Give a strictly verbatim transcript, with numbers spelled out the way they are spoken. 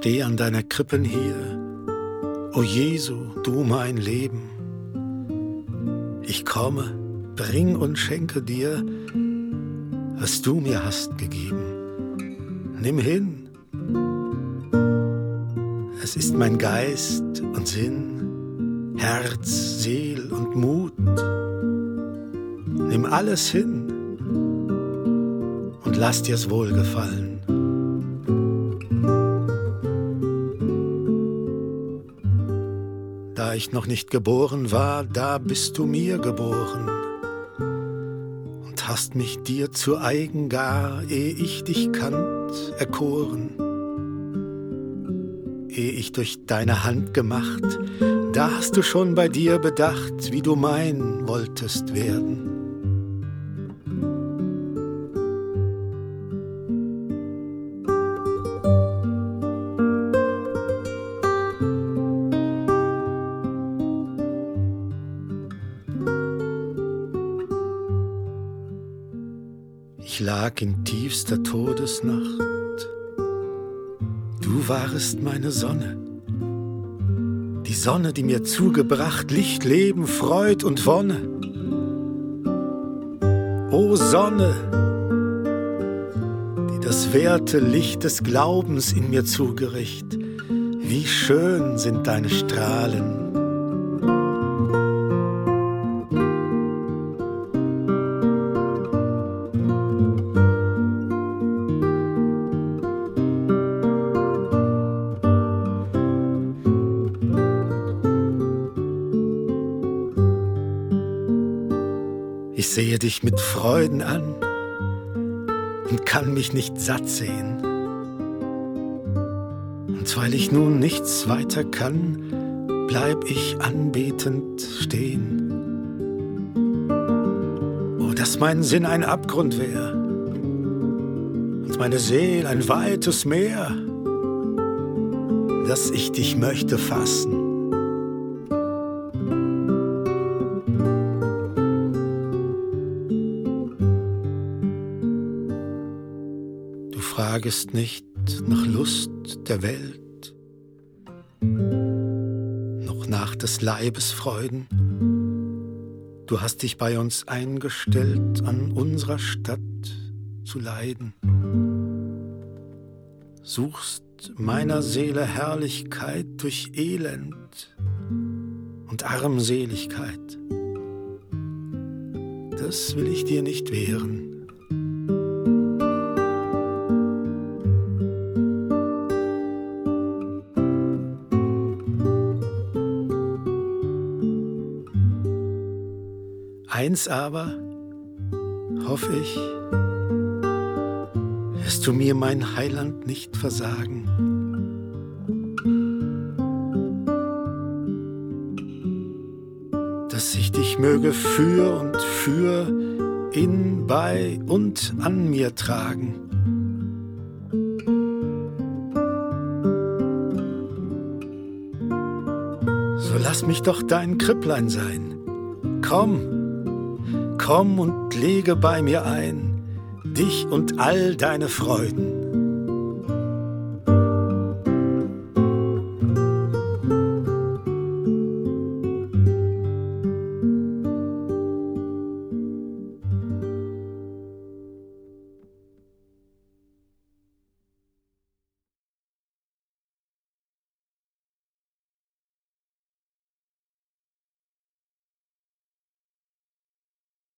steh an deiner Krippen hier, o Jesu, du mein Leben. Ich komme, bring und schenke dir, was du mir hast gegeben. Nimm hin, es ist mein Geist und Sinn, Herz, Seel und Mut. Nimm alles hin und lass dir's wohlgefallen. Da ich noch nicht geboren war, da bist du mir geboren und hast mich dir zu eigen gar, ehe ich dich kannt, erkoren. Ehe ich durch deine Hand gemacht, da hast du schon bei dir bedacht, wie du mein wolltest werden. Ich lag in tiefster Todesnacht, du warest meine Sonne, die Sonne, die mir zugebracht Licht, Leben, Freud und Wonne. O Sonne, die das werte Licht des Glaubens in mir zugericht, wie schön sind deine Strahlen. Ich sehe dich mit Freuden an und kann mich nicht satt sehen. Und weil ich nun nichts weiter kann, bleib ich anbetend stehen. Oh, dass mein Sinn ein Abgrund wär und meine Seel ein weites Meer, dass ich dich möchte fassen. Du fragest nicht nach Lust der Welt, noch nach des Leibes Freuden. Du hast dich bei uns eingestellt, an unserer Stadt zu leiden. Suchst meiner Seele Herrlichkeit durch Elend und Armseligkeit. Das will ich dir nicht wehren. Eins aber, hoff ich, wirst du mir mein Heiland nicht versagen. Dass ich dich möge für und für in, bei und an mir tragen. So lass mich doch dein Kripplein sein. Komm, komm und lege bei mir ein dich und all deine Freuden.